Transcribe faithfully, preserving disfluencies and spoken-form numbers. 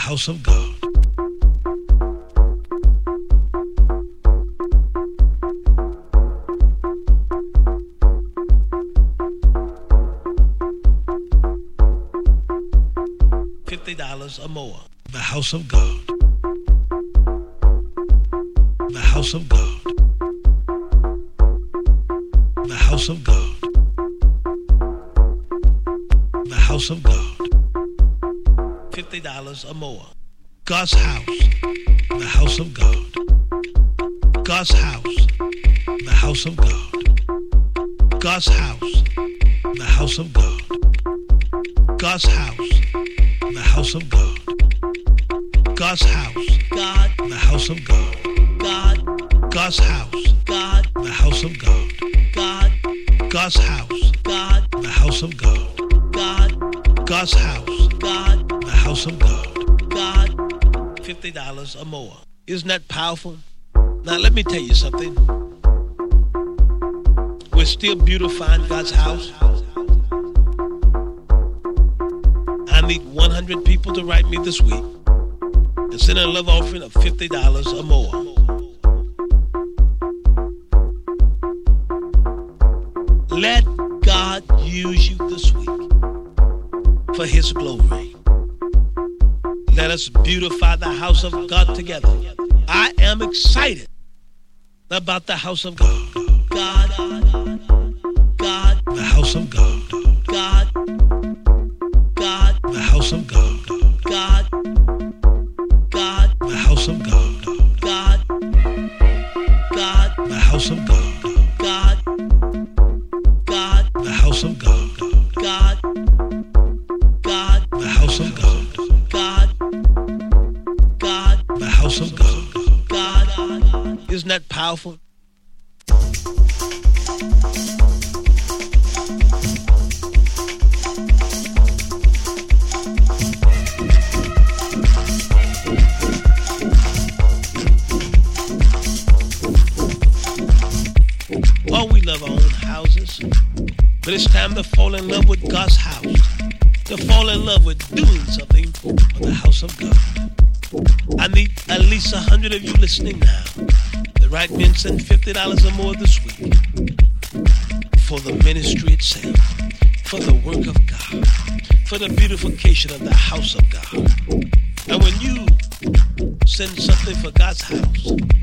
house of God. fifty dollars or more. The house of God. The house of God. The house of God. The house of God. fifty dollars or more. God's house. The house of God. God's house. The house of God. God's house. The house of God. God's house. The house of God. God's house. God. The house of God. God. God's house. God. The house of God. God. God's house. God. The house of God. God. God's house. God. The house of God. God. fifty dollars or more. Isn't that powerful? Now let me tell you something. We're still beautifying God's house. I need one hundred people to write me this week and send a love offering of fifty dollars or more. Let God use you this week for His glory. Let us beautify the house of God together. I am excited about the house of God. God, God, the house of God. God, God, the house of God. God, God, the house of God. God, God, the house of God. God, God, the house of God. God, God, the house of God. God, God, the house of God. God, isn't that powerful? Oh, we love our own houses, but it's time to fall in love with God's house, to fall in love with doing something for the house of God. I need at least a hundred of you listening now. The right men send fifty dollars or more this week for the ministry itself, for the work of God, for the beautification of the house of God. And when you send something for God's house,